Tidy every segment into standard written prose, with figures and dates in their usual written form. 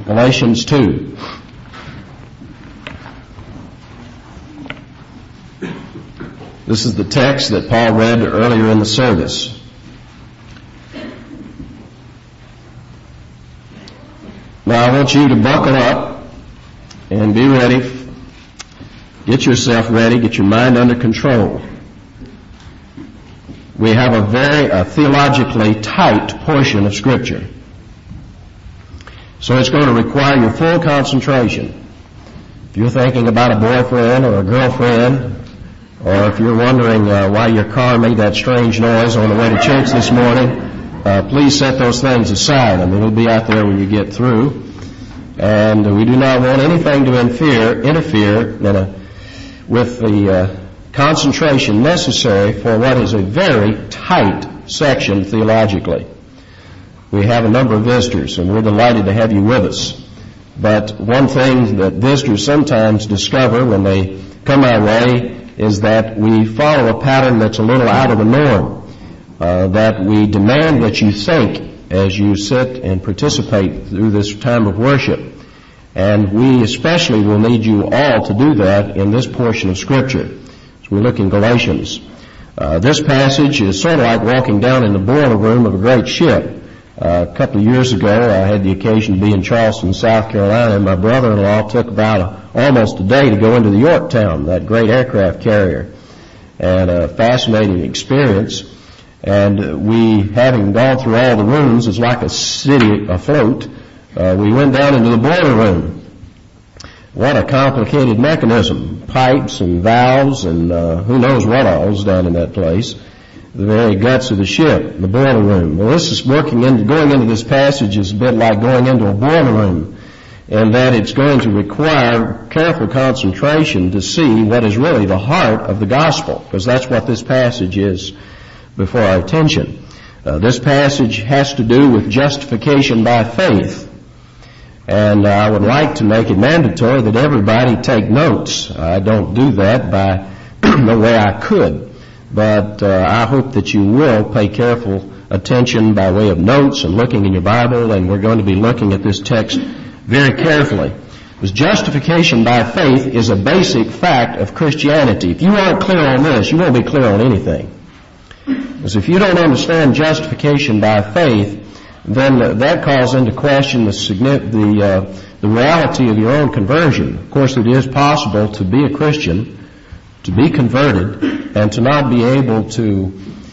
Galatians 2. This is the text that Paul read earlier in the service. Now I want you to buckle up and be ready. Get yourself ready. Get your mind under control. We have a very theologically tight portion of Scripture. So it's going to require your full concentration. If you're thinking about a boyfriend or a girlfriend, or if you're wondering why your car made that strange noise on the way to church this morning, please set those things aside. I mean, it'll be out there when you get through. And we do not want anything to interfere with the concentration necessary for what is a very tight section theologically. We have a number of visitors, and we're delighted to have you with us. But one thing that visitors sometimes discover when they come our way is that we follow a pattern that's a little out of the norm, that we demand that you think as you sit and participate through this time of worship. And we especially will need you all to do that in this portion of Scripture. So we look in Galatians. This passage is sort of like walking down in the boiler room of a great ship. A couple of years ago, I had the occasion to be in Charleston, South Carolina, and my brother-in-law took about almost a day to go into the Yorktown, that great aircraft carrier, and a fascinating experience. And we, having gone through all the rooms, it's like a city afloat, we went down into the boiler room. What a complicated mechanism. Pipes and valves and who knows what all's down in that place. The very guts of the ship, the boiler room. Well, this is going into this passage is a bit like going into a boiler room, and that it's going to require careful concentration to see what is really the heart of the gospel, because that's what this passage is before our attention. This passage has to do with justification by faith. And I would like to make it mandatory that everybody take notes. I don't do that by the way I could, but I hope that you will pay careful attention by way of notes and looking in your Bible, and we're going to be looking at this text very carefully. Because justification by faith is a basic fact of Christianity. If you aren't clear on this, you won't be clear on anything. Because if you don't understand justification by faith, then that calls into question the reality of your own conversion. Of course, it is possible to be a Christian, to be converted, and to not be able to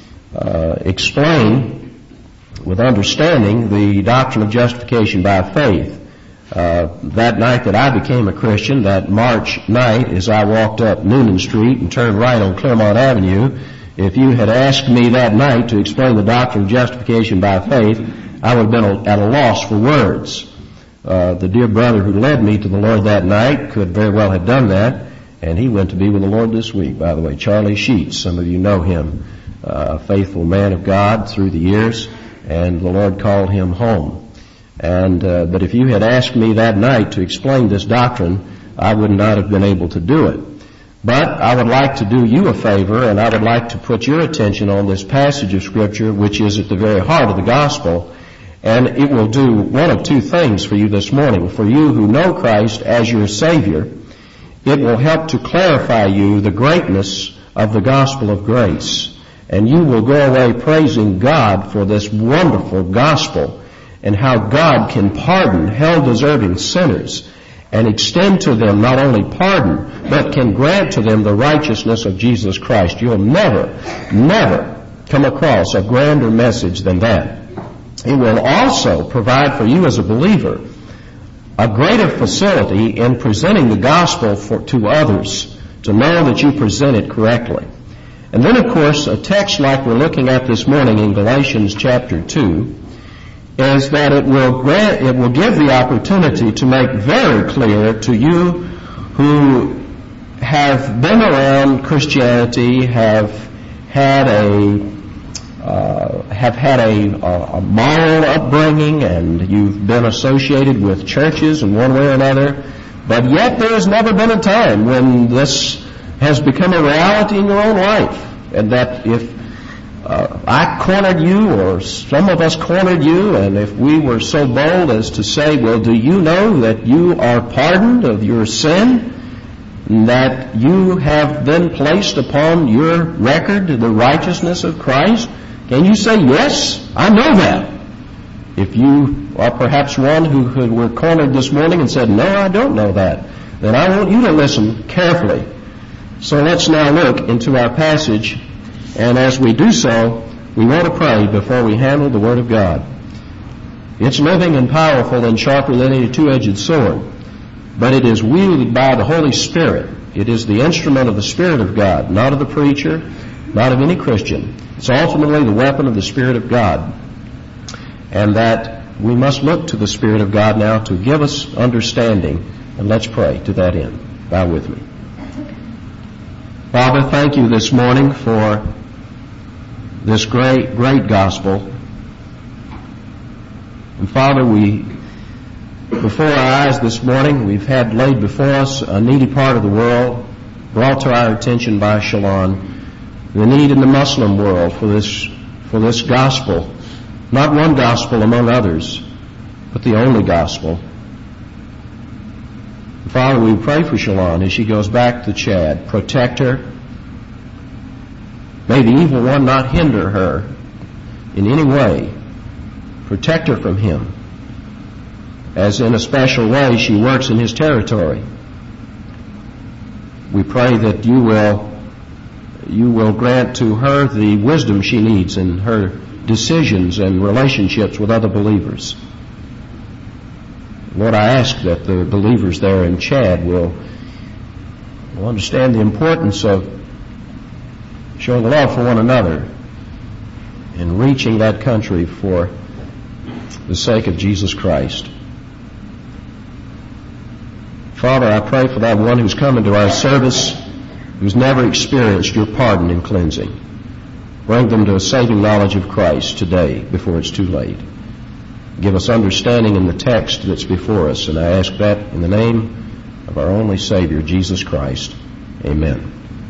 explain with understanding the doctrine of justification by faith. That night that I became a Christian, that March night, as I walked up Noonan Street and turned right on Claremont Avenue, if you had asked me that night to explain the doctrine of justification by faith, I would have been at a loss for words. The dear brother who led me to the Lord that night could very well have done that, and he went to be with the Lord this week, by the way. Charlie Sheets, some of you know him, a faithful man of God through the years, and the Lord called him home. But if you had asked me that night to explain this doctrine, I would not have been able to do it. But I would like to do you a favor, and I would like to put your attention on this passage of Scripture, which is at the very heart of the gospel. And it will do one of two things for you this morning. For you who know Christ as your Savior, it will help to clarify you the greatness of the gospel of grace. And you will go away praising God for this wonderful gospel and how God can pardon hell-deserving sinners and extend to them not only pardon, but can grant to them the righteousness of Jesus Christ. You'll never come across a grander message than that. It will also provide for you as a believer a greater facility in presenting the gospel to others, to know that you present it correctly. And then, of course, a text like we're looking at this morning in Galatians chapter 2 is that it will give the opportunity to make very clear to you who have been around Christianity, have had a moral upbringing, and you've been associated with churches in one way or another, but yet there has never been a time when this has become a reality in your own life, and that if I cornered you, or some of us cornered you, and if we were so bold as to say, well, do you know that you are pardoned of your sin, and that you have been placed upon your record the righteousness of Christ? Can you say, yes, I know that? If you are perhaps one who were cornered this morning and said, no, I don't know that, then I want you to listen carefully. So let's now look into our passage, and as we do so, we want to pray before we handle the Word of God. It's living and powerful and sharper than any two-edged sword, but it is wielded by the Holy Spirit. It is the instrument of the Spirit of God, not of the preacher, not of any Christian. It's ultimately the weapon of the Spirit of God, and that we must look to the Spirit of God now to give us understanding, and let's pray to that end. Bow with me. Father, thank you this morning for this great, great gospel. And Father, before our eyes this morning, we've had laid before us a needy part of the world, brought to our attention by Shalon, the need in the Muslim world for this gospel, not one gospel among others, but the only gospel. Father, we pray for Shalon as she goes back to Chad. Protect her. May the evil one not hinder her in any way. Protect her from him, as in a special way she works in his territory. We pray that you will grant to her the wisdom she needs in her decisions and relationships with other believers. Lord, I ask that the believers there in Chad will understand the importance of showing love for one another and reaching that country for the sake of Jesus Christ. Father, I pray for that one who's come into our service who's never experienced your pardon and cleansing. Bring them to a saving knowledge of Christ today before it's too late. Give us understanding in the text that's before us, and I ask that in the name of our only Savior, Jesus Christ. Amen.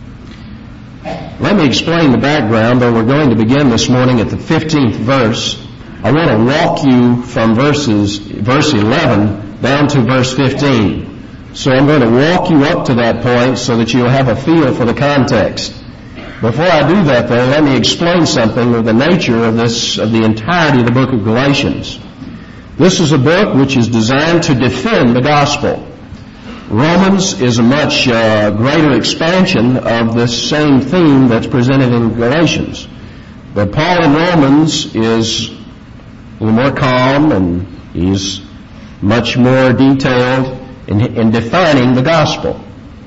Let me explain the background, though we're going to begin this morning at the 15th verse. I want to walk you from verse 11 down to verse 15. So I'm going to walk you up to that point so that you'll have a feel for the context. Before I do that, though, let me explain something of the nature of the entirety of the book of Galatians. This is a book which is designed to defend the gospel. Romans is a much greater expansion of this same theme that's presented in Galatians. But Paul in Romans is a little more calm, and he's much more detailed in defining the gospel.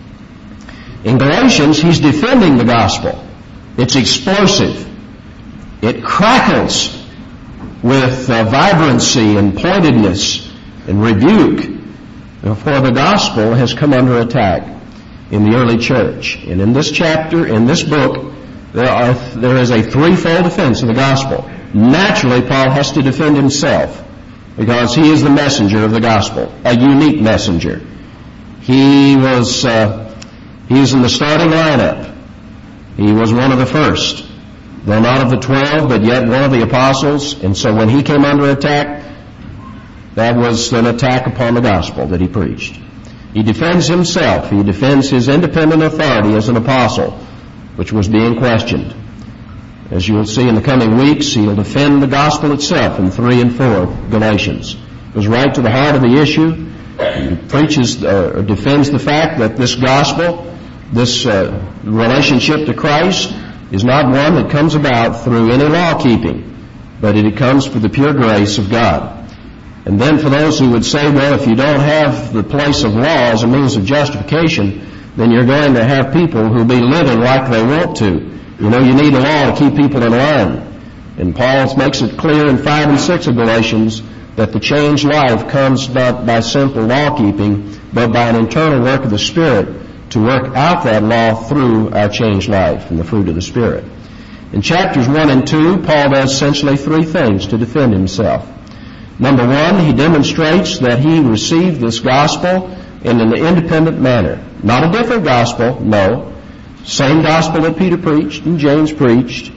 In Galatians, he's defending the gospel. It's explosive. It crackles with vibrancy and pointedness and rebuke. For the gospel has come under attack in the early church. And in this chapter, in this book, there is a threefold defense of the gospel. Naturally, Paul has to defend himself because he is the messenger of the gospel, a unique messenger. He is in the starting lineup. He was one of the first, though not of the 12, but yet one of the apostles. And so when he came under attack, that was an attack upon the gospel that he preached. He defends himself. He defends his independent authority as an apostle, which was being questioned. As you will see in the coming weeks, he'll defend the gospel itself in 3 and 4 Galatians. It goes right to the heart of the issue. He preaches or defends the fact that this gospel, this relationship to Christ, is not one that comes about through any law keeping, but it comes for the pure grace of God. And then for those who would say, well, if you don't have the place of law as a means of justification, then you're going to have people who'll be living like they want to. You know, you need a law to keep people in line. And Paul makes it clear in 5 and 6 of Galatians that the changed life comes not by simple law keeping, but by an internal work of the Spirit to work out that law through our changed life and the fruit of the Spirit. In chapters 1 and 2, Paul does essentially 3 things to defend himself. Number 1, he demonstrates that he received this gospel in an independent manner. Not a different gospel, no. Same gospel that Peter preached and James preached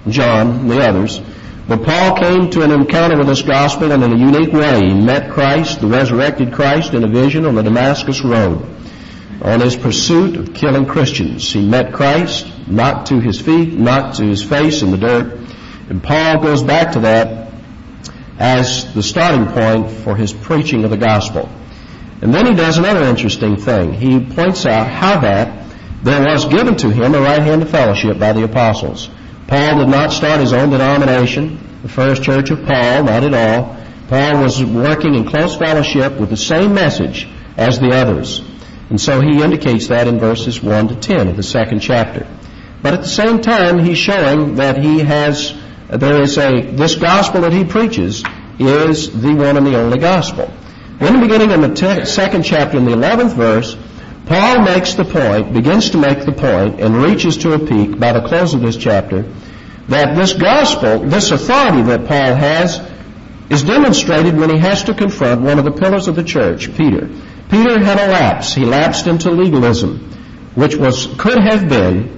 John, and the others. But Paul came to an encounter with this gospel, and in a unique way he met Christ, the resurrected Christ, in a vision on the Damascus Road. On his pursuit of killing Christians, he met Christ, knocked to his feet, knocked to his face in the dirt. And Paul goes back to that as the starting point for his preaching of the gospel. And then he does another interesting thing. He points out how that there was given to him a right hand of fellowship by the apostles. Paul did not start his own denomination, the first church of Paul, not at all. Paul was working in close fellowship with the same message as the others. And so he indicates that in verses 1 to 10 of the second chapter. But at the same time, he's showing that this gospel that he preaches is the one and the only gospel. In the beginning of the second chapter, in the 11th verse, Paul begins to make the point, and reaches to a peak by the close of this chapter, that this gospel, this authority that Paul has, is demonstrated when he has to confront one of the pillars of the church, Peter. Peter had a lapse. He lapsed into legalism, which could have been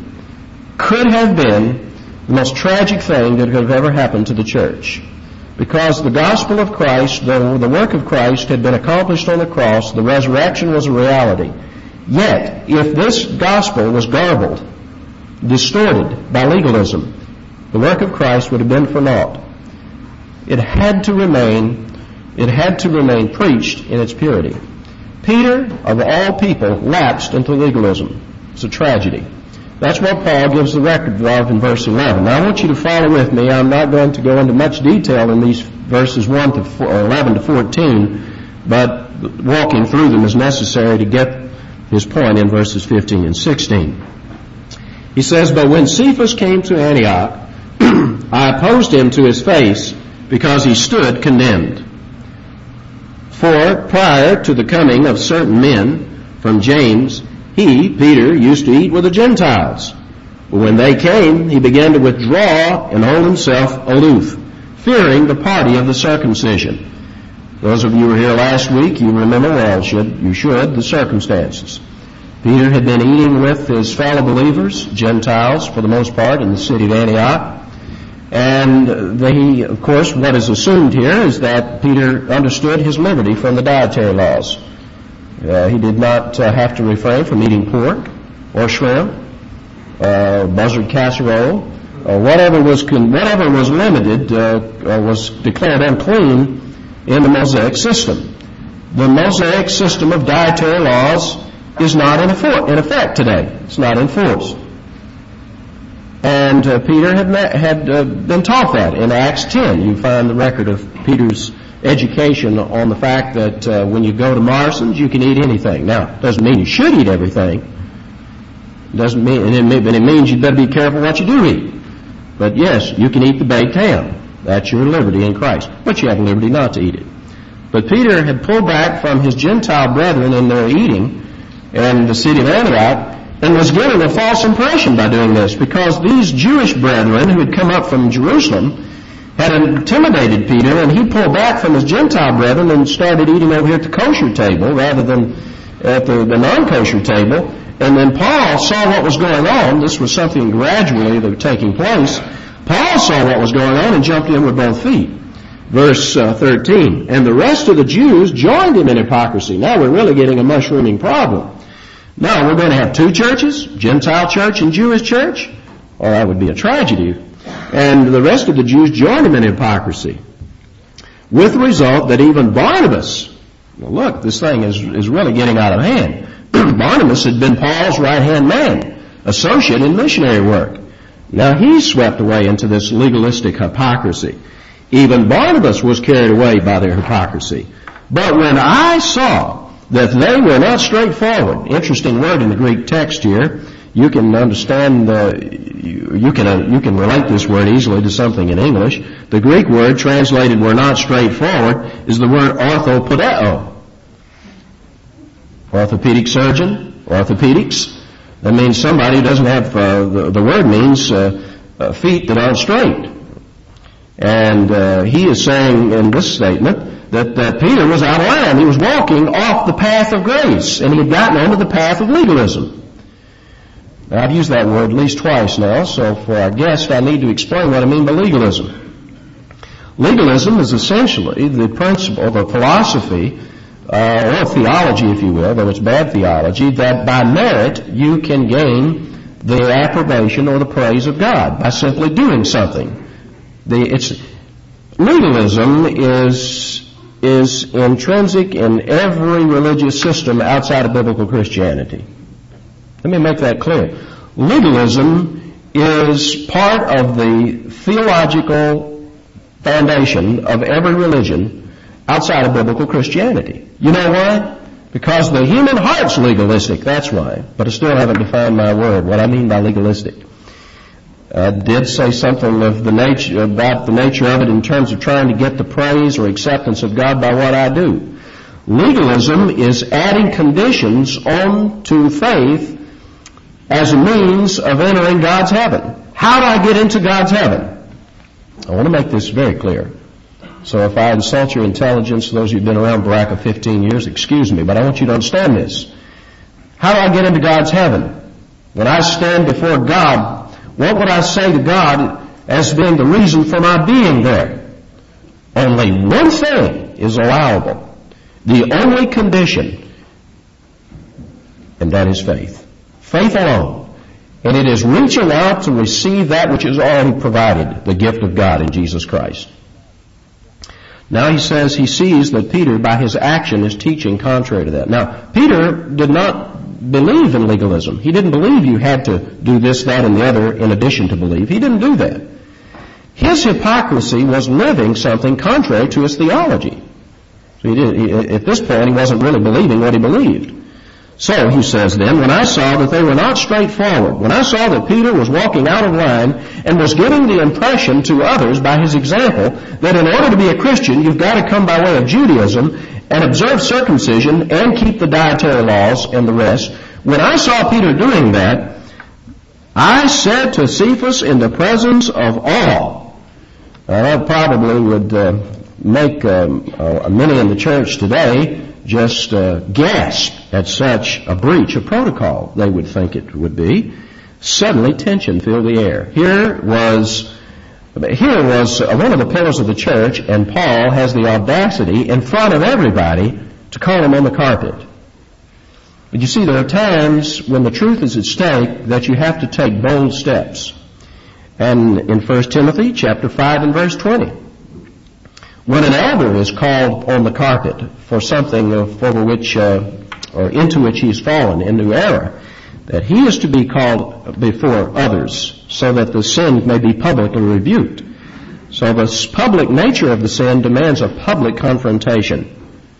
the most tragic thing that could have ever happened to the church. Because the gospel of Christ, the work of Christ had been accomplished on the cross, the resurrection was a reality. Yet, if this gospel was garbled, distorted by legalism, the work of Christ would have been for naught. It had to remain preached in its purity. Peter, of all people, lapsed into legalism. It's a tragedy. That's what Paul gives the record of in verse 11. Now I want you to follow with me. I'm not going to go into much detail in these verses 11 to 14, but walking through them is necessary to get his point in verses 15 and 16. He says, "But when Cephas came to Antioch, I opposed him to his face because he stood condemned. For prior to the coming of certain men from James, he, Peter, used to eat with the Gentiles. But when they came, he began to withdraw and hold himself aloof, fearing the party of the circumcision." Those of you who were here last week, you remember well, the circumstances. Peter had been eating with his fellow believers, Gentiles for the most part, in the city of Antioch. And of course, what is assumed here is that Peter understood his liberty from the dietary laws. He did not have to refrain from eating pork or shrimp, buzzard casserole, or whatever was limited was declared unclean in the Mosaic system. The Mosaic system of dietary laws is not in effect today. It's not enforced. And Peter had been taught that. In Acts 10, you find the record of Peter's education on the fact that when you go to Morrison's, you can eat anything. Now, it doesn't mean you should eat everything. It means you better be careful what you do eat. But yes, you can eat the baked ham. That's your liberty in Christ. But you have liberty not to eat it. But Peter had pulled back from his Gentile brethren in their eating in the city of Antioch, and was given a false impression by doing this, because these Jewish brethren who had come up from Jerusalem had intimidated Peter, and he pulled back from his Gentile brethren and started eating over here at the kosher table rather than at the non-kosher table. And then Paul saw what was going on. This was something gradually that was taking place. Paul saw what was going on and jumped in with both feet. Verse 13, "And the rest of the Jews joined him in hypocrisy." Now we're really getting a mushrooming problem. Now we're going to have two churches, Gentile church and Jewish church? Or that would be a tragedy. And the rest of the Jews joined him in hypocrisy, with the result that even Barnabas, well, look, this thing is really getting out of hand. Barnabas had been Paul's right-hand man, associate in missionary work. Now he's swept away into this legalistic hypocrisy. Even Barnabas was carried away by their hypocrisy. "But when I saw that they were not straightforward," interesting word in the Greek text here. You can understand, you can relate this word easily to something in English. The Greek word translated "were not straightforward" is the word orthopodeo. Orthopedic surgeon, orthopedics. That means somebody who doesn't have, the word means feet that aren't straight. And he is saying in this statement that Peter was out of line. He was walking off the path of grace, and he had gotten onto the path of legalism. Now, I've used that word at least twice now, so for our guest, I need to explain what I mean by legalism. Legalism is essentially the principle, the philosophy, or theology, if you will, though it's bad theology, that by merit you can gain the approbation or the praise of God by simply doing something. Legalism is intrinsic in every religious system outside of biblical Christianity. Let me make that clear. Legalism is part of the theological foundation of every religion outside of biblical Christianity. You know why? Because the human heart's legalistic, that's why. But I still haven't defined my word, what I mean by legalistic. I did say something of the nature, about the nature of it in terms of trying to get the praise or acceptance of God by what I do. Legalism is adding conditions on to faith as a means of entering God's heaven. How do I get into God's heaven? I want to make this very clear. So if I insult your intelligence, those of you who've been around Baraka 15 years, excuse me, but I want you to understand this. How do I get into God's heaven? When I stand before God, what would I say to God as being the reason for my being there? Only one thing is allowable. The only condition, and that is faith. Faith alone. And it is reaching out to receive that which is already provided, the gift of God in Jesus Christ. Now he says he sees that Peter, by his action, is teaching contrary to that. Now, Peter did not believe in legalism. He didn't believe you had to do this, that, and the other in addition to believe. He didn't do that. His hypocrisy was living something contrary to his theology. So at this point, he wasn't really believing what he believed. So, he says then, when I saw that they were not straightforward, when I saw that Peter was walking out of line and was giving the impression to others by his example that in order to be a Christian, you've got to come by way of Judaism and observe circumcision and keep the dietary laws and the rest, when I saw Peter doing that, I said to Cephas in the presence of all. That probably would make many in the church today just gasp at such a breach of protocol, they would think it would be. Suddenly tension filled the air. Here was one of the pillars of the church, and Paul has the audacity in front of everybody to call him on the carpet. But you see, there are times when the truth is at stake that you have to take bold steps. And in 1 Timothy chapter 5 and verse 20, when an elder is called on the carpet for something over which or into which he's fallen into error, that he is to be called before others so that the sin may be publicly rebuked. So the public nature of the sin demands a public confrontation.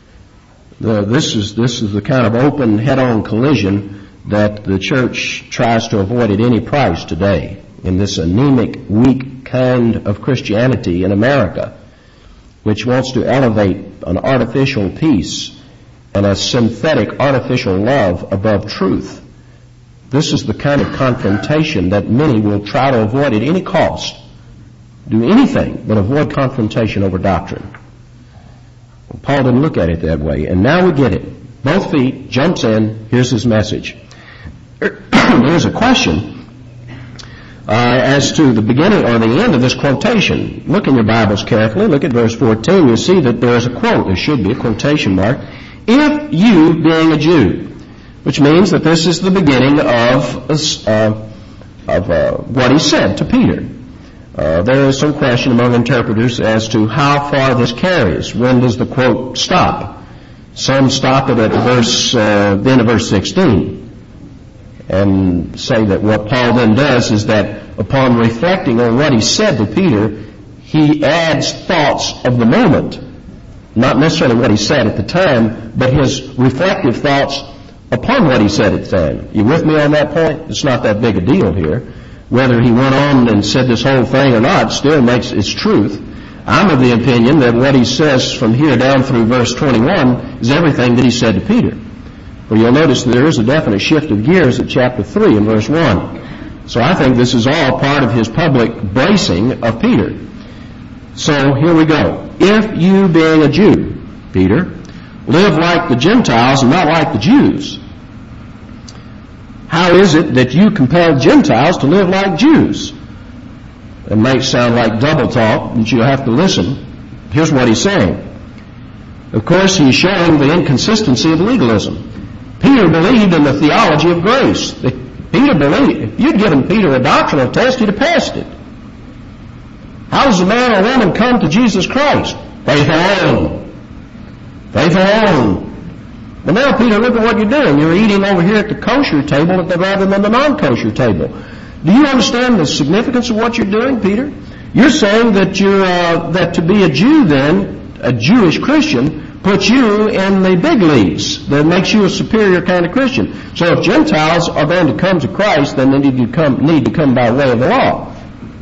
This is the kind of open head-on collision that the church tries to avoid at any price today in this anemic, weak kind of Christianity in America, which wants to elevate an artificial peace and a synthetic artificial love above truth. This is the kind of confrontation that many will try to avoid at any cost. Do anything but avoid confrontation over doctrine. Well, Paul didn't look at it that way, and now we get it. Both feet, jumps in, here's his message. There's a question as to the beginning or the end of this quotation. Look in your Bibles carefully. Look at verse 14. You'll see that there's a quote. There should be a quotation mark. If you, being a Jew, which means that this is the beginning of what he said to Peter. There is some question among interpreters as to how far this carries. When does the quote stop? Some stop it at the end of verse 16. And say that what Paul then does is that upon reflecting on what he said to Peter, he adds thoughts of the moment. Not necessarily what he said at the time, but his reflective thoughts upon what he said at the time. You with me on that point? It's not that big a deal here. Whether he went on and said this whole thing or not still makes its truth. I'm of the opinion that what he says from here down through verse 21 is everything that he said to Peter. Well, you'll notice that there is a definite shift of gears at chapter 3 and verse 1. So I think this is all part of his public bracing of Peter. So here we go. If you, being a Jew, Peter, live like the Gentiles and not like the Jews. How is it that you compel Gentiles to live like Jews? It may sound like double talk, but you'll have to listen. Here's what he's saying. Of course, he's showing the inconsistency of legalism. Peter believed in the theology of grace. Peter believed. If you'd given Peter a doctrinal test, he'd have passed it. How does a man or woman come to Jesus Christ? Faith alone. Faith alone. Well, now, Peter, look at what you're doing. You're eating over here at the kosher table rather than the non-kosher table. Do you understand the significance of what you're doing, Peter? You're saying that that to be a Jew, then, a Jewish Christian, puts you in the big leagues. That makes you a superior kind of Christian. So if Gentiles are going to come to Christ, then they need to come by way of the law.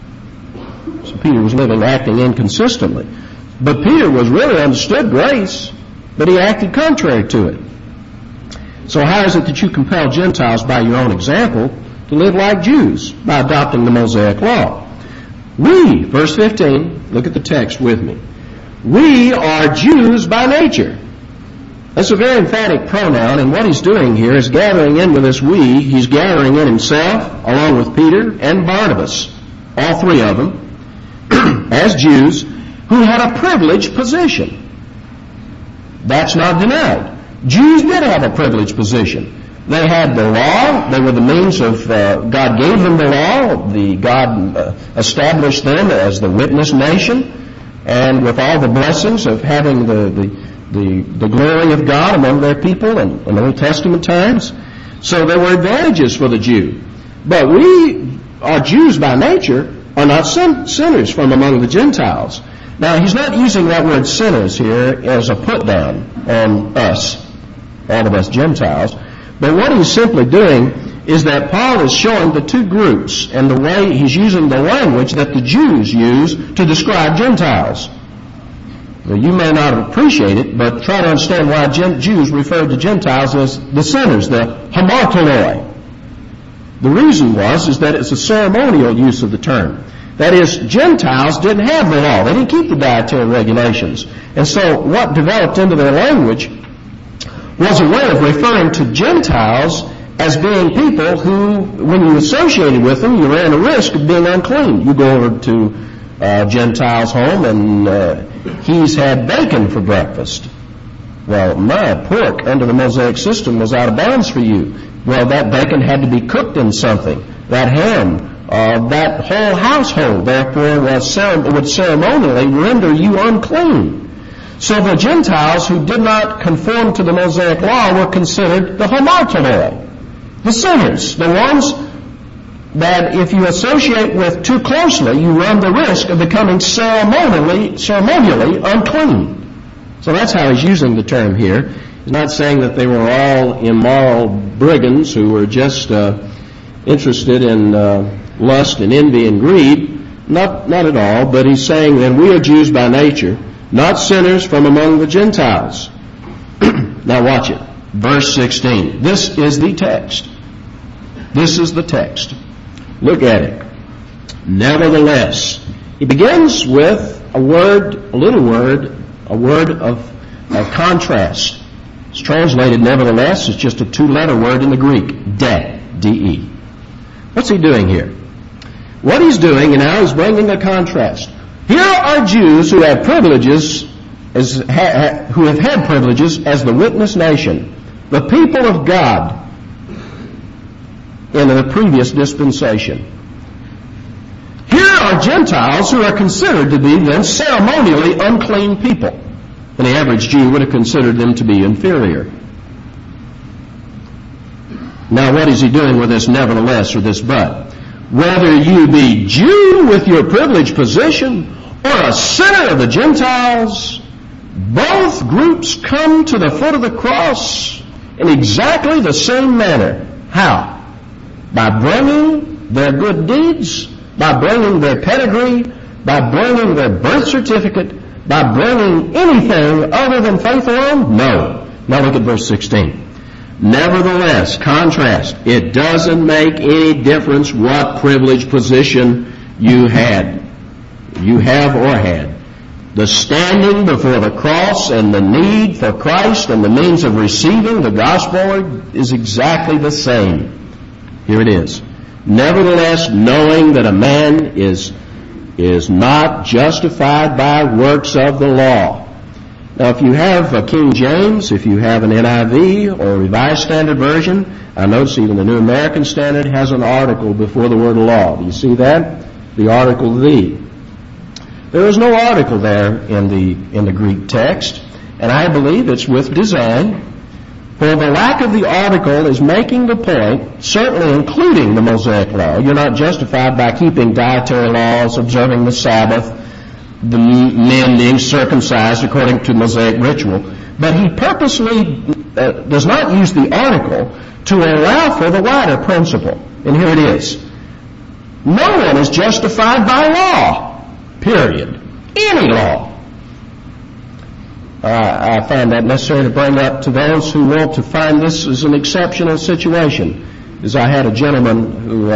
So Peter was acting inconsistently. But Peter was really understood grace, but he acted contrary to it. So how is it that you compel Gentiles by your own example to live like Jews? By adopting the Mosaic law. We, verse 15, look at the text with me. We are Jews by nature. That's a very emphatic pronoun, and what he's doing here is gathering in with this we. He's gathering in himself, along with Peter and Barnabas, all three of them, as Jews who had a privileged position. That's not denied. Jews did have a privileged position. They had the law. They were the means of, God gave them the law. God established them as the witness nation, and with all the blessings of having the glory of God among their people in Old Testament times. So there were advantages for the Jew. But we, our Jews by nature, are not sinners from among the Gentiles. Now, he's not using that word sinners here as a put-down on us, all of us Gentiles. But what he's simply doing is that Paul is showing the two groups and the way he's using the language that the Jews use to describe Gentiles. Now, you may not appreciate it, but try to understand why Jews referred to Gentiles as the sinners, the hamartoloi. The reason is that it's a ceremonial use of the term. That is, Gentiles didn't have the law. They didn't keep the dietary regulations. And so what developed into their language was a way of referring to Gentiles as being people who, when you associated with them, you ran a risk of being unclean. You go over to a Gentile's home and he's had bacon for breakfast. Well, my pork under the Mosaic system was out of bounds for you. Well, that bacon had to be cooked in something. That ham, that whole household, therefore, would ceremonially render you unclean. So the Gentiles who did not conform to the Mosaic law were considered the hamartoloi, the sinners, the ones that if you associate with too closely, you run the risk of becoming ceremonially unclean. So that's how he's using the term here. He's not saying that they were all immoral brigands who were just interested in lust and envy and greed. Not at all, but he's saying that we are Jews by nature, not sinners from among the Gentiles. Now watch it. Verse 16. This is the text. This is the text. Look at it. Nevertheless. He begins with a word of contrast. It's translated nevertheless. It's just a two-letter word in the Greek. De, D-E. What's he doing here? What he's doing, and now he's bringing a contrast. Here are Jews who have privileges, who have had privileges as the witness nation, the people of God in the previous dispensation. Here are Gentiles who are considered to be then ceremonially unclean people. And the average Jew would have considered them to be inferior. Now what is he doing with this nevertheless or this but? Whether you be Jew with your privileged position or a sinner of the Gentiles, both groups come to the foot of the cross in exactly the same manner. How? By bringing their good deeds, by bringing their pedigree, by bringing their birth certificate, by bringing anything other than faith alone? No. Now look at verse 16. Nevertheless, contrast, it doesn't make any difference what privileged position you have or had. The standing before the cross and the need for Christ and the means of receiving the gospel is exactly the same. Here it is. Nevertheless, knowing that a man is not justified by works of the law. Now, if you have a King James, if you have an NIV or a Revised Standard Version, I notice even the New American Standard has an article before the word law. Do you see that? The article "the." There is no article there in the Greek text, and I believe it's with design. For the lack of the article is making the point, certainly including the Mosaic law. You're not justified by keeping dietary laws, observing the Sabbath, the men being circumcised according to Mosaic ritual. But he purposely does not use the article to allow for the wider principle. And here it is. No one is justified by law. Period. Any law. I find that necessary to bring up to those who want to find this as an exceptional situation. As I had a gentleman who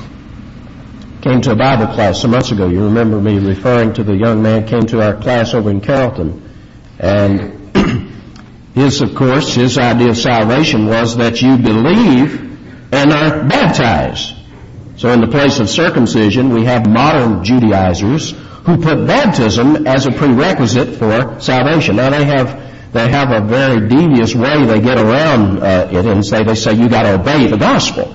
came to a Bible class some months ago. You remember me referring to the young man came to our class over in Carrollton. And his idea of salvation was that you believe and are baptized. So in the place of circumcision, we have modern Judaizers who put baptism as a prerequisite for salvation. Now they have a very devious way they get around it, and they say you got to obey the gospel,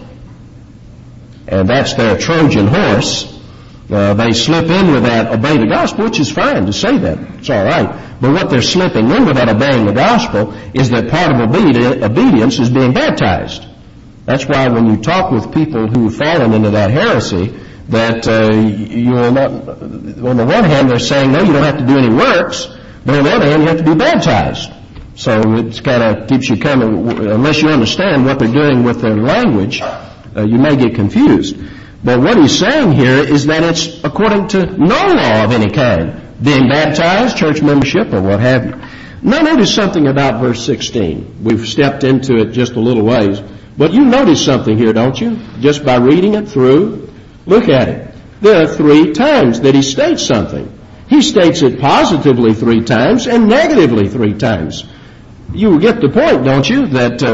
and that's their Trojan horse. They slip in with that obey the gospel, which is fine to say that, it's all right. But what they're slipping in with that obeying the gospel is that part of obedience is being baptized. That's why when you talk with people who've fallen into that heresy, that you will not, on the one hand they're saying, no, you don't have to do any works, but on the other hand you have to be baptized. So it kind of keeps you coming, unless you understand what they're doing with their language, you may get confused. But what he's saying here is that it's according to no law of any kind, being baptized, church membership, or what have you. Now notice something about verse 16. We've stepped into it just a little ways, but you notice something here, don't you? Just by reading it through. Look at it. There are 3 times that he states something. He states it positively 3 times and negatively 3 times. You get the point, don't you?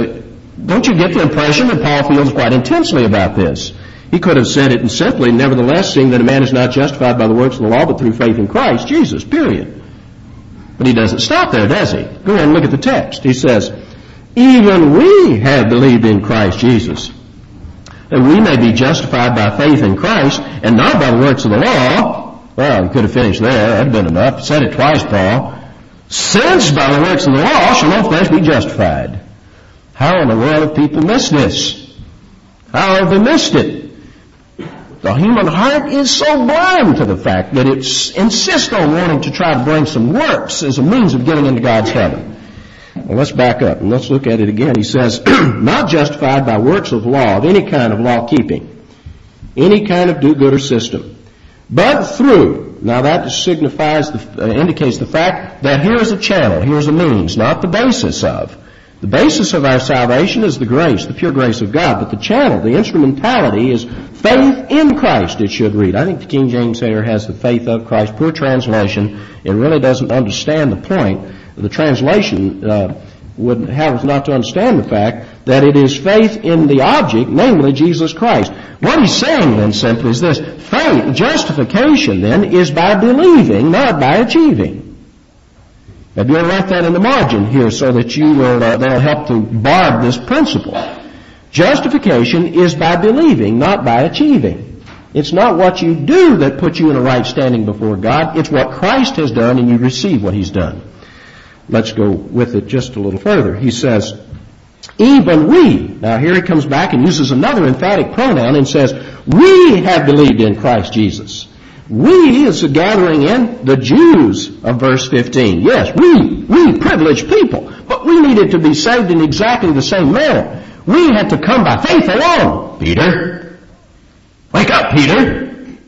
Don't you get the impression that Paul feels quite intensely about this? He could have said it simply, nevertheless, seeing that a man is not justified by the works of the law, but through faith in Christ Jesus, period. But he doesn't stop there, does he? Go ahead and look at the text. He says, even we have believed in Christ Jesus, that we may be justified by faith in Christ and not by the works of the law. Well, he could have finished there. That would have been enough. He said it twice, Paul. Since by the works of the law shall no flesh be justified. How in the world have people missed this? How have they missed it? The human heart is so blind to the fact that it insists on wanting to try to bring some works as a means of getting into God's heaven. Well, let's back up and let's look at it again. He says, not justified by works of law, of any kind of law keeping, any kind of do-gooder system, but through. Now that signifies, indicates the fact that here's a channel, here's a means, not the basis of. The basis of our salvation is the grace, the pure grace of God, but the channel, the instrumentality is faith in Christ, it should read. I think the King James here has the faith of Christ. Poor translation. It really doesn't understand the point. The translation would have us not to understand the fact that it is faith in the object, namely Jesus Christ. What he's saying then simply is this: faith, justification then, is by believing, not by achieving. Maybe you'll write that in the margin here so that you will, that'll help to barb this principle. Justification is by believing, not by achieving. It's not what you do that puts you in a right standing before God. It's what Christ has done and you receive what he's done. Let's go with it just a little further. He says, even we. Now here he comes back and uses another emphatic pronoun and says, we have believed in Christ Jesus. We is a gathering in the Jews of verse 15. Yes, we privileged people, but we needed to be saved in exactly the same manner. We had to come by faith alone. Peter, wake up, Peter.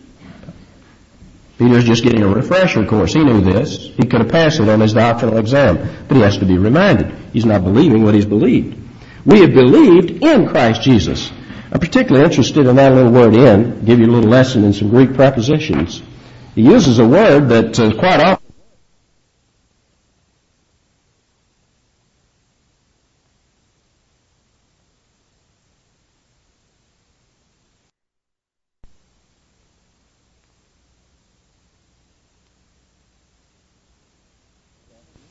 Peter's just getting a refresher course. He knew this. He could have passed it on his doctrinal exam, but he has to be reminded. He's not believing what he's believed. We have believed in Christ Jesus. I'm particularly interested in that little word in. Give you a little lesson in some Greek prepositions. He uses a word that quite often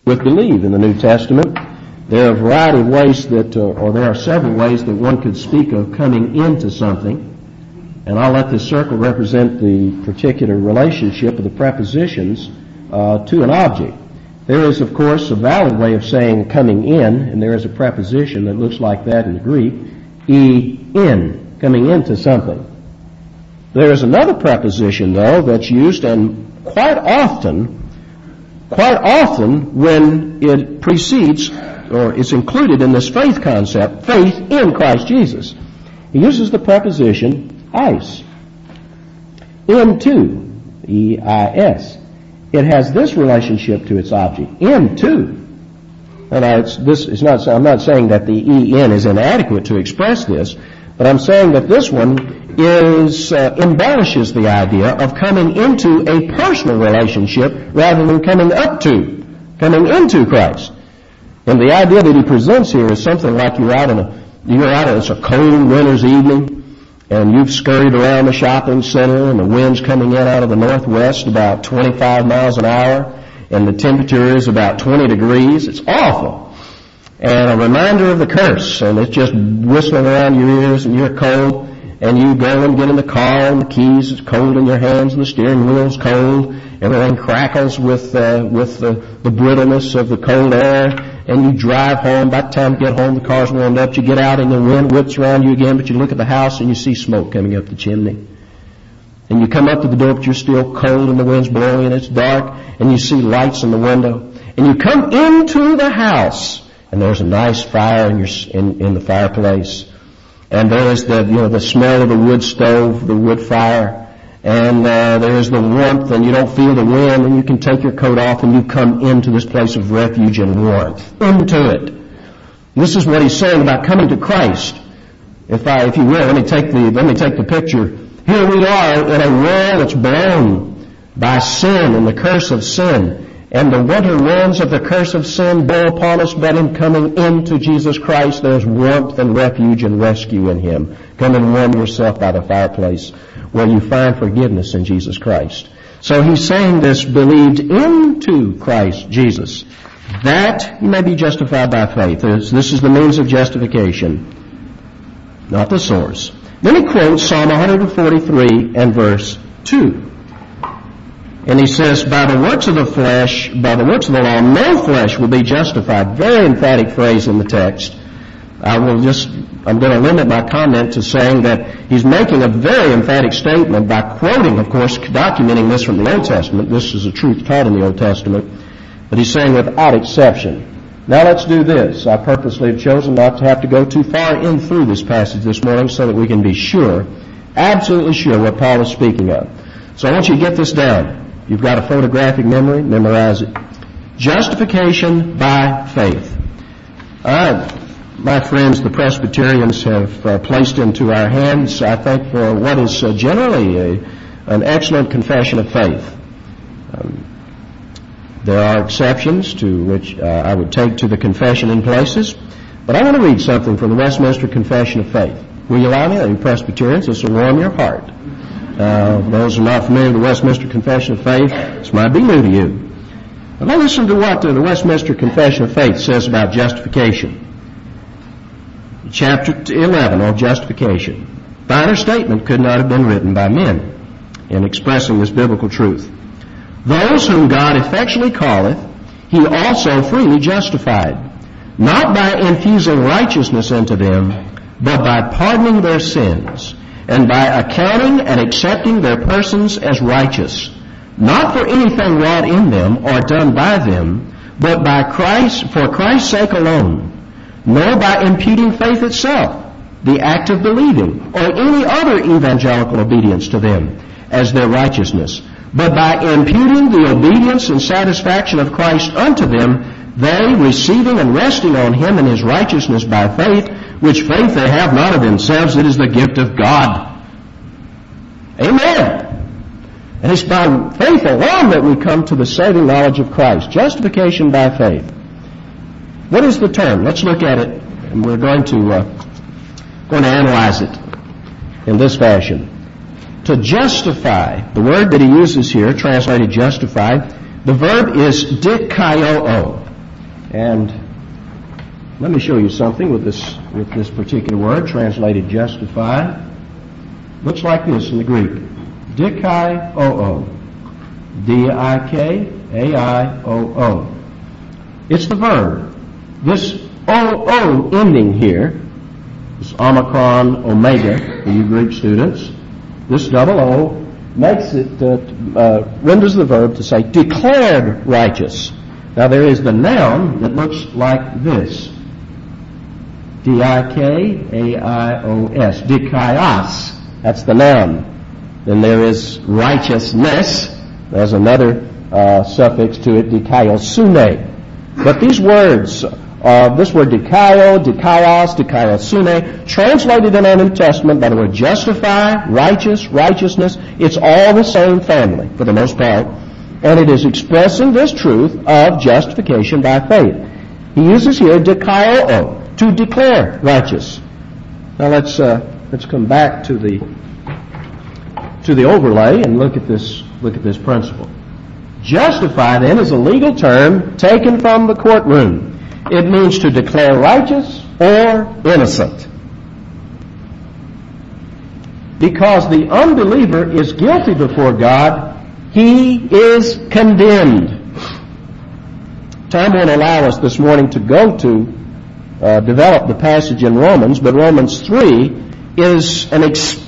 with believe in the New Testament. There are a variety of ways that, or there are several ways that one could speak of coming into something. And I'll let this circle represent the particular relationship of the prepositions to an object. There is, of course, a valid way of saying coming in, and there is a preposition that looks like that in the Greek, in, coming into something. There is another preposition, though, that's used, and quite often when it precedes or is included in this faith concept, faith in Christ Jesus. He uses the preposition eis, into, E-I-S. It has this relationship to its object, into. And I'm not saying that the en is inadequate to express this, but I'm saying that this one embellishes the idea of coming into a personal relationship rather than coming into Christ. And the idea that he presents here is something like it's a cold winter's evening, and you've scurried around the shopping center, and the wind's coming in out of the northwest about 25 miles an hour, and the temperature is about 20 degrees. It's awful. And a reminder of the curse, and it's just whistling around your ears, and you're cold, and you go and get in the car, and the keys is cold in your hands, and the steering wheel's cold. Everything crackles with the brittleness of the cold air, and you drive home. By the time you get home, the car's warmed up. You get out, and the wind whips around you again, but you look at the house, and you see smoke coming up the chimney. And you come up to the door, but you're still cold, and the wind's blowing, and it's dark, and you see lights in the window. And you come into the house, and there's a nice fire in the fireplace. And there is the smell of the wood stove, the wood fire. And there is the warmth, and you don't feel the wind, and you can take your coat off, and you come into this place of refuge and warmth. Into it. This is what he's saying about coming to Christ. If you will, let me take the picture. Here we are in a world that's blown by sin and the curse of sin. And the winter winds of the curse of sin blow upon us, but in coming into Jesus Christ, there's warmth and refuge and rescue in Him. Come and warm yourself by the fireplace where you find forgiveness in Jesus Christ. So he's saying this, believed into Christ Jesus, that you may be justified by faith. This is the means of justification, not the source. Then he quotes Psalm 143 and verse 2. And he says, by the works of the law, no flesh will be justified. Very emphatic phrase in the text. I'm going to limit my comment to saying that he's making a very emphatic statement by quoting, of course, documenting this from the Old Testament. This is a truth taught in the Old Testament. But he's saying without exception. Now let's do this. I purposely have chosen not to have to go too far in through this passage this morning so that we can be sure, absolutely sure, what Paul is speaking of. So I want you to get this down. You've got a photographic memory, memorize it. Justification by faith. My friends, the Presbyterians, have placed into our hands, I think, for what is generally an excellent confession of faith. There are exceptions to which I would take to the confession in places, but I want to read something from the Westminster Confession of Faith. Will you allow me? You Presbyterians, this will warm your heart. Those who are not familiar with the Westminster Confession of Faith, this might be new to you. But now listen to what the Westminster Confession of Faith says about justification. Chapter 11 on justification. Finer statement could not have been written by men in expressing this biblical truth. Those whom God effectually calleth, He also freely justified, not by infusing righteousness into them, but by pardoning their sins, and by accounting and accepting their persons as righteous, not for anything wrought in them or done by them, but by Christ, for Christ's sake alone, nor by imputing faith itself, the act of believing, or any other evangelical obedience to them as their righteousness, but by imputing the obedience and satisfaction of Christ unto them, they receiving and resting on Him and His righteousness by faith, which faith they have not of themselves, it is the gift of God. Amen. And it's by faith alone that we come to the saving knowledge of Christ. Justification by faith. What is the term? Let's look at it, and we're going to analyze it in this fashion. To justify, the word that he uses here, translated justify, the verb is dikaio. And let me show you something with this particular word, translated justify. Looks like this in the Greek. Dikaio. D-I-K-A-I-O-O. It's the verb. This O-O ending here, this omicron omega for you Greek students, this double O makes it, renders the verb to say declared righteous. Now there is the noun that looks like this. D-I-K-A-I-O-S. Dikaios. That's the noun. Then there is righteousness. There's another suffix to it, dikaiosune. But these words, this word dikaio, dikaios, dikaiosune, translated in our New Testament by the word justify, righteous, righteousness, it's all the same family for the most part. And it is expressing this truth of justification by faith. He uses here dikaio, to declare righteous. Now let's come back to the overlay and look at this principle. Justify, then, is a legal term taken from the courtroom. It means to declare righteous or innocent. Because the unbeliever is guilty before God, he is condemned. Time won't allow us this morning to go to develop the passage in Romans, but Romans 3 is an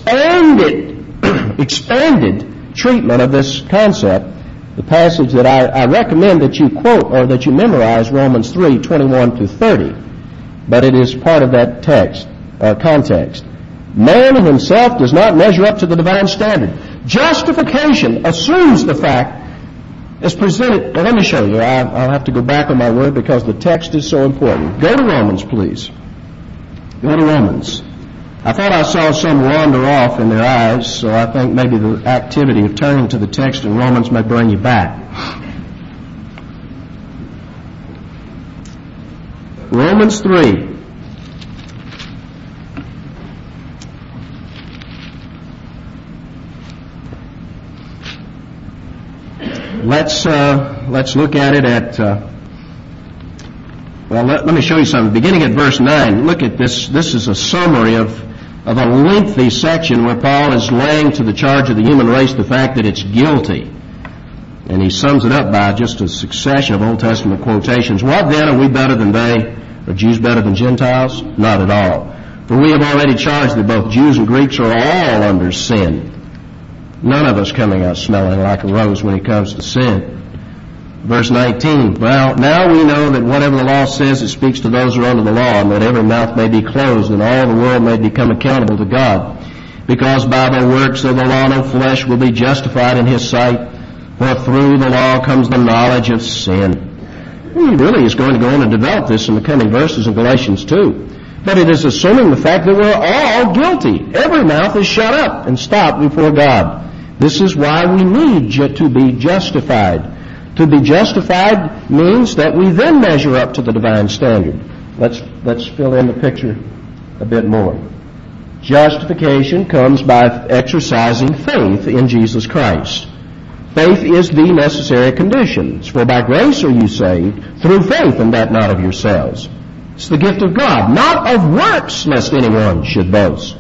expanded treatment of this concept. The passage that I recommend that you quote or that you memorize, Romans 3, 21 to 30. But it is part of that text, context. Man in himself does not measure up to the divine standard. Justification assumes the fact as presented. Now let me show you. I'll have to go back on my word because the text is so important. Go to Romans, please. Go to Romans. I thought I saw some wander off in their eyes, so I think maybe the activity of turning to the text in Romans may bring you back. Romans 3. Let's look at it at, let me show you something. Beginning at verse 9, look at this. This is a summary of a lengthy section where Paul is laying to the charge of the human race the fact that it's guilty. And he sums it up by just a succession of Old Testament quotations. What then, are we better than they? Are Jews better than Gentiles? Not at all. For we have already charged that both Jews and Greeks are all under sin. None of us coming out smelling like a rose when it comes to sin. Verse 19, well, now we know that whatever the law says, it speaks to those who are under the law, and that every mouth may be closed, and all the world may become accountable to God. Because by the works of the law no flesh will be justified in his sight, for through the law comes the knowledge of sin. He really is going to go on and develop this in the coming verses of Galatians 2. But it is assuming the fact that we're all guilty. Every mouth is shut up and stopped before God. This is why we need to be justified. To be justified means that we then measure up to the divine standard. Let's fill in the picture a bit more. Justification comes by exercising faith in Jesus Christ. Faith is the necessary conditions. For by grace are you saved, through faith, and that not of yourselves. It's the gift of God, not of works, lest anyone should boast.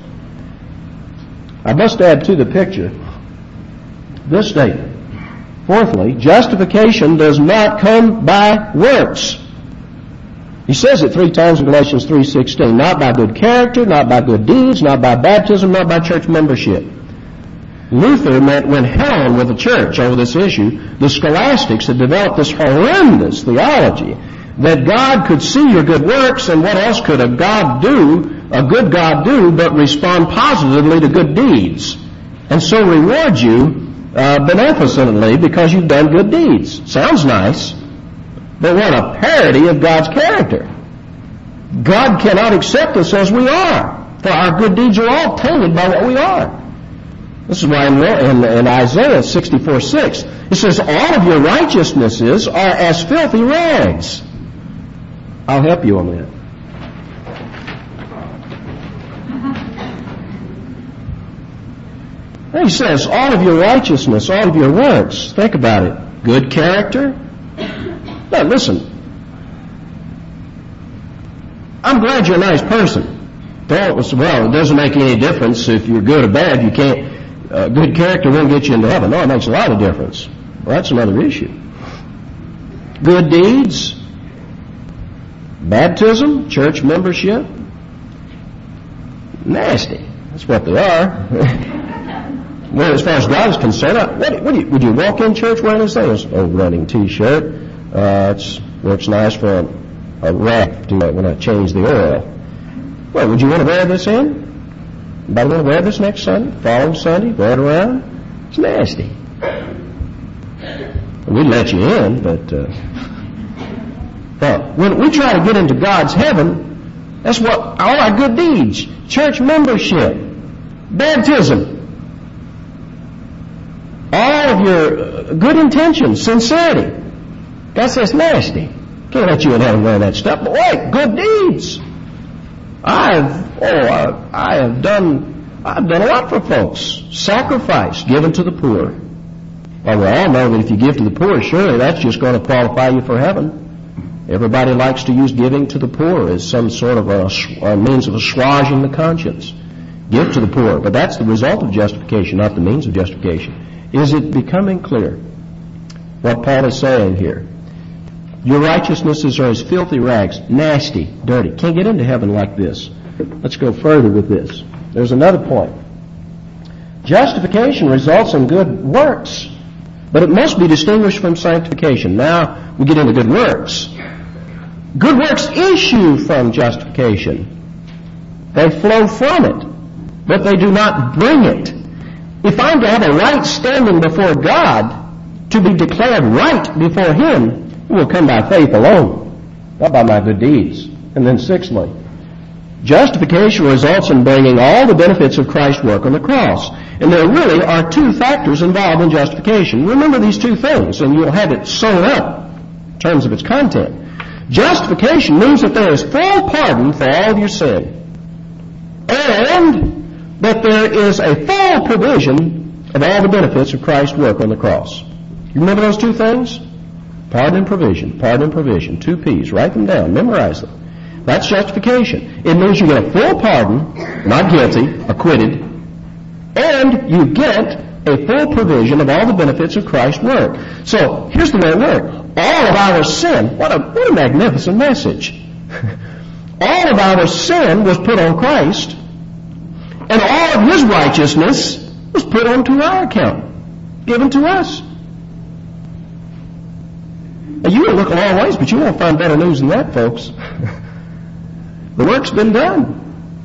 I must add to the picture this statement. Fourthly, justification does not come by works. He says it 3 times in Galatians 3:16. Not by good character, not by good deeds, not by baptism, not by church membership. Luther went hell on with the church over this issue. The scholastics had developed this horrendous theology that God could see your good works, and what else could a good God do but respond positively to good deeds, and so reward you beneficently because you've done good deeds. Sounds nice, but what a parody of God's character. God cannot accept us as we are, for our good deeds are all tainted by what we are. This is why in Isaiah 64:6 it says, all of your righteousnesses are as filthy rags. I'll help you on that. He says, all of your righteousness, all of your works. Think about it. Good character. Now listen, I'm glad you're a nice person. Well, it doesn't make any difference if you're good or bad. You can't, good character won't get you into heaven. No, it makes a lot of difference. Well, that's another issue. Good deeds, baptism, church membership, nasty. That's what they are. Well, as far as God is concerned, would you walk in church wearing this thing? It's an old running T-shirt. It works nice for a rack when I change the oil. Well, would you want to wear this in? Anybody want to wear this next Sunday? Following Sunday? Wear it around? It's nasty. We'd let you in, but when we try to get into God's heaven, that's what all our good deeds, church membership, baptism, all of your good intentions, sincerity. God says nasty. Can't let you in heaven wearing that stuff. But wait, good deeds. I have done a lot for folks. Sacrifice, given to the poor. Well, we all know that if you give to the poor, surely that's just going to qualify you for heaven. Everybody likes to use giving to the poor as some sort of a means of assuaging the conscience. Give to the poor. But that's the result of justification, not the means of justification. Is it becoming clear what Paul is saying here? Your righteousnesses are as filthy rags, nasty, dirty. Can't get into heaven like this. Let's go further with this. There's another point. Justification results in good works, but it must be distinguished from sanctification. Now we get into good works. Good works issue from justification. They flow from it, but they do not bring it. If I'm to have a right standing before God, to be declared right before Him, it will come by faith alone, not by my good deeds. And then sixthly, justification results in bringing all the benefits of Christ's work on the cross. And there really are two factors involved in justification. Remember these two things, and you'll have it sewn up in terms of its content. Justification means that there is full pardon for all of your sin, and that there is a full provision of all the benefits of Christ's work on the cross. You remember those two things? Pardon and provision. Pardon and provision. 2 P's. Write them down. Memorize them. That's justification. It means you get a full pardon, not guilty, acquitted, and you get a full provision of all the benefits of Christ's work. So, here's the way it works. All of our sin, what a magnificent message. All of our sin was put on Christ, and all of His righteousness was put onto our account, given to us. Now, you will look a long ways, but you won't find better news than that, folks. The work's been done.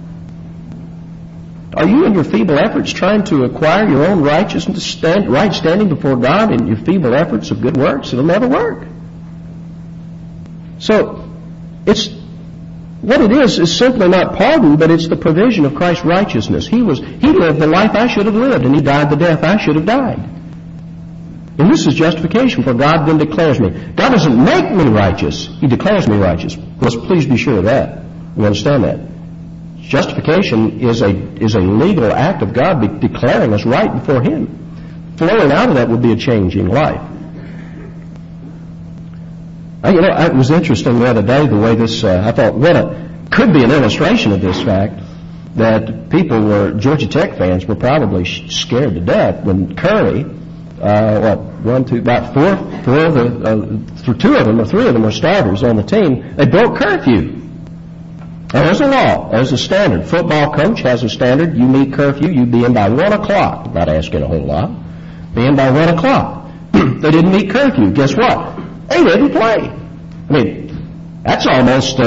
Are you in your feeble efforts trying to acquire your own righteousness, right standing before God in your feeble efforts of good works? It'll never work. So, what it is simply not pardon, but it's the provision of Christ's righteousness. He lived the life I should have lived, and He died the death I should have died. And this is justification, for God then declares me. God doesn't make me righteous. He declares me righteous. Let's please be sure of that. You understand that? Justification is a legal act of God declaring us right before Him. Flowing out of that would be a changing life. It was interesting the other day the way this, I thought, could be an illustration of this fact, that Georgia Tech fans were probably scared to death when Curry, about four of the, 2 of them or 3 of them were starters on the team. They broke curfew. Now, there's a law. There's a standard. Football coach has a standard. You meet curfew. You be in by 1 o'clock. Not asking a whole lot. Be in by 1 o'clock. They didn't meet curfew. Guess what? They didn't play. I mean, that's almost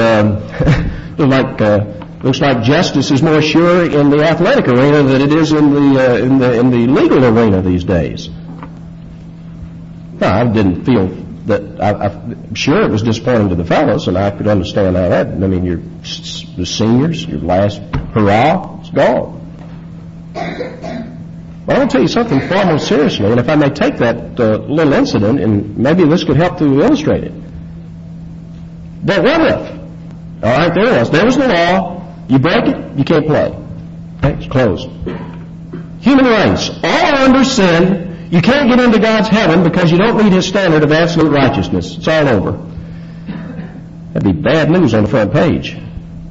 looks like justice is more sure in the athletic arena than it is in the legal arena these days. No, I didn't feel that. I'm sure it was disappointing to the fellows, and I could understand how that. I mean, the seniors, your last hurrah, it's gone. Well, I want to tell you something far more seriously, and if I may take that little incident, and maybe this could help to illustrate it. But what if? All right, there it was. There was the law. You break it, you can't play. Okay, it's closed. Human race, all under sin. You can't get into God's heaven because you don't meet His standard of absolute righteousness. It's all over. That'd be bad news on the front page.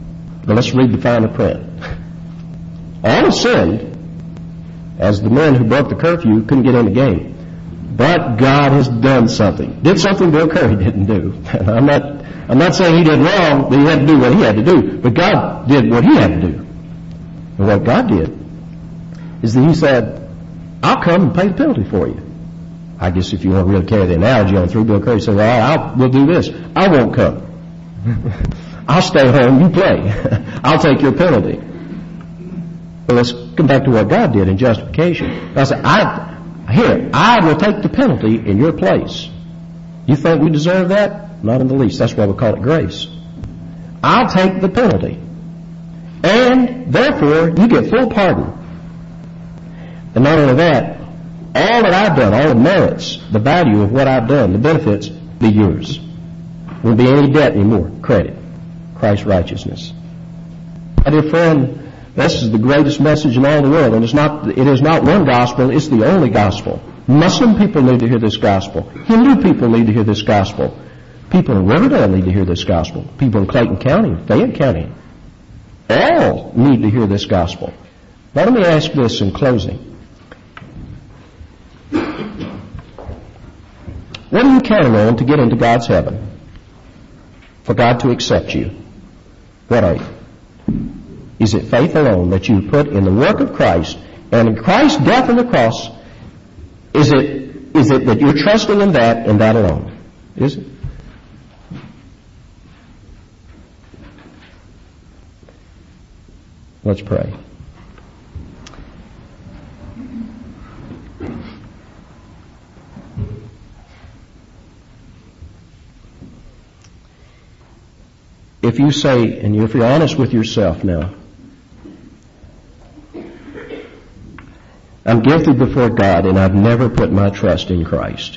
But let's read the finer print. All have sinned, as the men who broke the curfew couldn't get in the game. But God has done something. Did something Bill Curry didn't do. And I'm not saying he did wrong, that he had to do what he had to do. But God did what he had to do. And what God did is that he said, I'll come and pay the penalty for you. I guess if you want to really carry the analogy on through, Bill Curry said, well, we'll do this. I won't come. I'll stay home, you play. I'll take your penalty. But let's come back to what God did in justification. God said, I will take the penalty in your place. You think we deserve that? Not in the least. That's why we call it grace. I'll take the penalty. And therefore, you get full pardon. And not only that, all that I've done, all the merits, the value of what I've done, the benefits, be yours. There won't be any debt anymore. Credit. Christ's righteousness. My dear friend, this is the greatest message in all the world. And it is not one gospel, it's the only gospel. Muslim people need to hear this gospel. Hindu people need to hear this gospel. People in Riverdale need to hear this gospel. People in Clayton County, Fayette County, all need to hear this gospel. Now let me ask this in closing. What are you counting on to get into God's heaven? For God to accept you? What are you? Is it faith alone that you put in the work of Christ and in Christ's death on the cross? Is it that you're trusting in that and that alone? Is it? Let's pray. If you say, and if you're honest with yourself now, I'm guilty before God and I've never put my trust in Christ.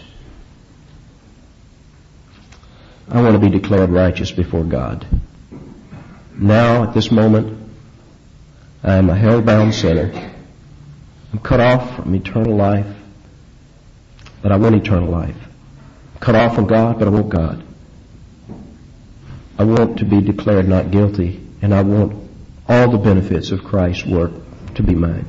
I want to be declared righteous before God. Now, at this moment, I am a hell-bound sinner. I'm cut off from eternal life, but I want eternal life. I'm cut off from God, but I want God. I want to be declared not guilty, and I want all the benefits of Christ's work to be mine.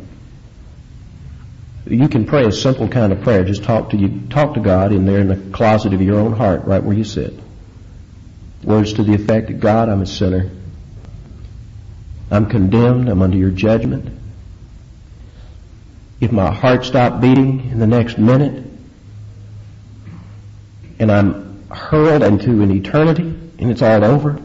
You can pray a simple kind of prayer. Just talk to God in there in the closet of your own heart, right where you sit. Words to the effect that, God, I'm a sinner. I'm condemned. I'm under your judgment. If my heart stopped beating in the next minute, and I'm hurled into an eternity, and it's all over,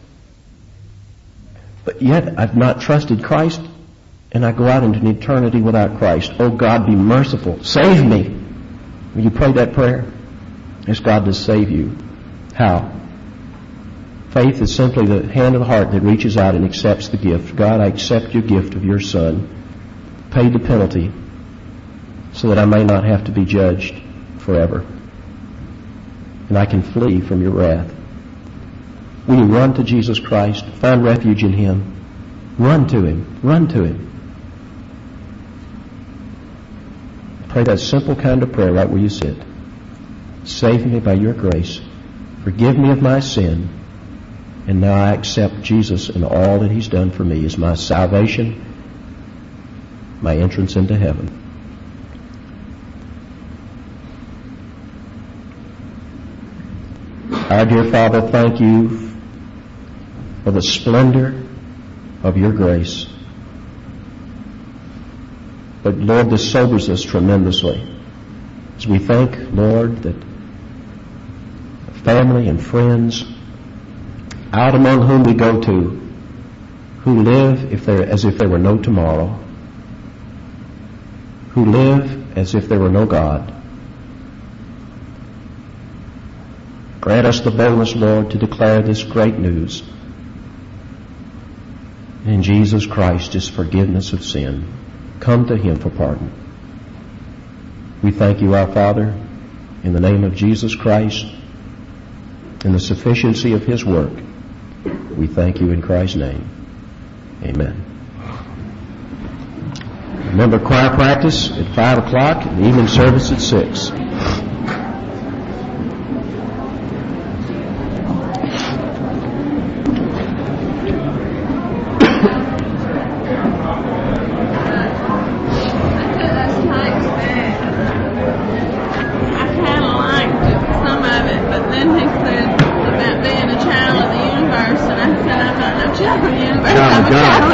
but yet I've not trusted Christ, and I go out into an eternity without Christ. Oh God, be merciful. Save me. Will you pray that prayer? Ask God to save you. How? Faith is simply the hand of the heart that reaches out and accepts the gift. God, I accept your gift of your Son. Pay the penalty so that I may not have to be judged forever. And I can flee from your wrath. Will you run to Jesus Christ? Find refuge in Him. Run to Him. Run to Him. Pray that simple kind of prayer right where you sit. Save me by your grace. Forgive me of my sin. And now I accept Jesus and all that He's done for me as my salvation, my entrance into heaven. Our dear Father, thank you for the splendor of your grace. But Lord, this sobers us tremendously as we think, Lord, that family and friends out among whom we go to, who live as if there were no tomorrow, who live as if there were no God. Grant us the boldness, Lord, to declare this great news. In Jesus Christ is forgiveness of sin. Come to Him for pardon. We thank you, our Father, in the name of Jesus Christ, in the sufficiency of His work. We thank you in Christ's name. Amen. Remember choir practice at 5 o'clock and evening service at 6. God.